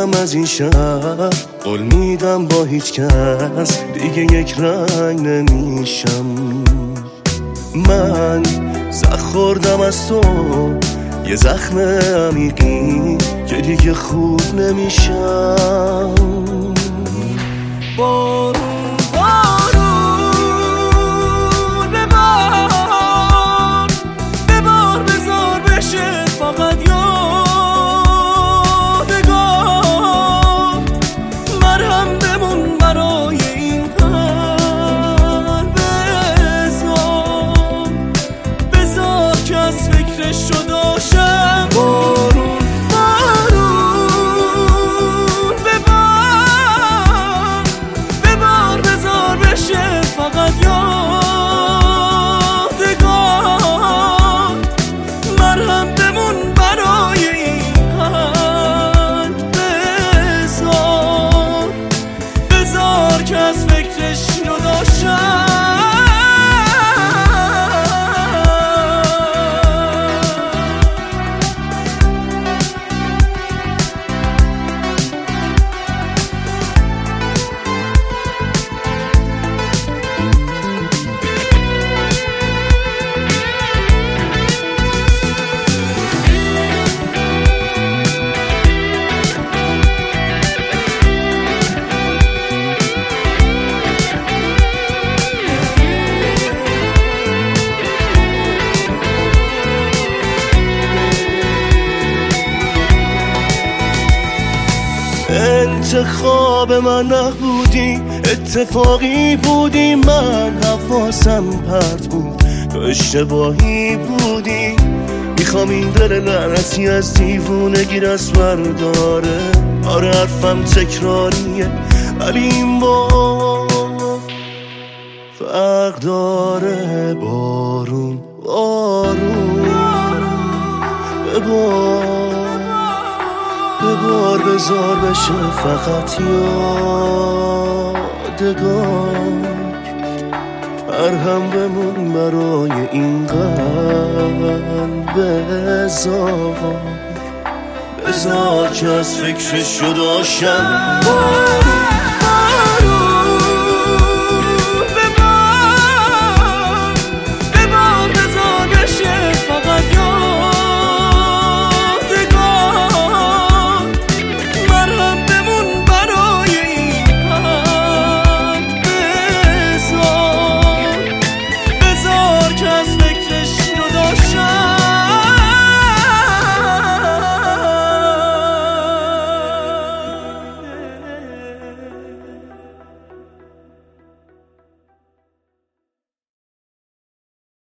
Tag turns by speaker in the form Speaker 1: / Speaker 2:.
Speaker 1: برم از این شهر، قول میدم با هیچ کس دیگه یک رنگ نمیشم. من زخم خوردم از تو، یه زخم عمیقی که دیگه خوب نمیشم. بارون بارون ببار ببار، بذار بشه فقط یادگار. مرهم بمون برای این قلب، بذار که از فکرش جداشم. بارون بارون ببار ببار، بذار بشه فقط یادگار. مرهم بمون برای این قلب، بذار که از فکرش جداشم. انتخاب من نبودی، اتفاقی بودی. من حواسم پرت بود، تو اشتباهی بودی. میخوام این دل لعنتی از دیوونگی دست برداره. آره حرفم تکراریه ولی این بار فرق داره. بارون بارون ببار بذار بشه فقط یادگار. مرهم بمون برای این قلب، بذار که از فکرش جداشم.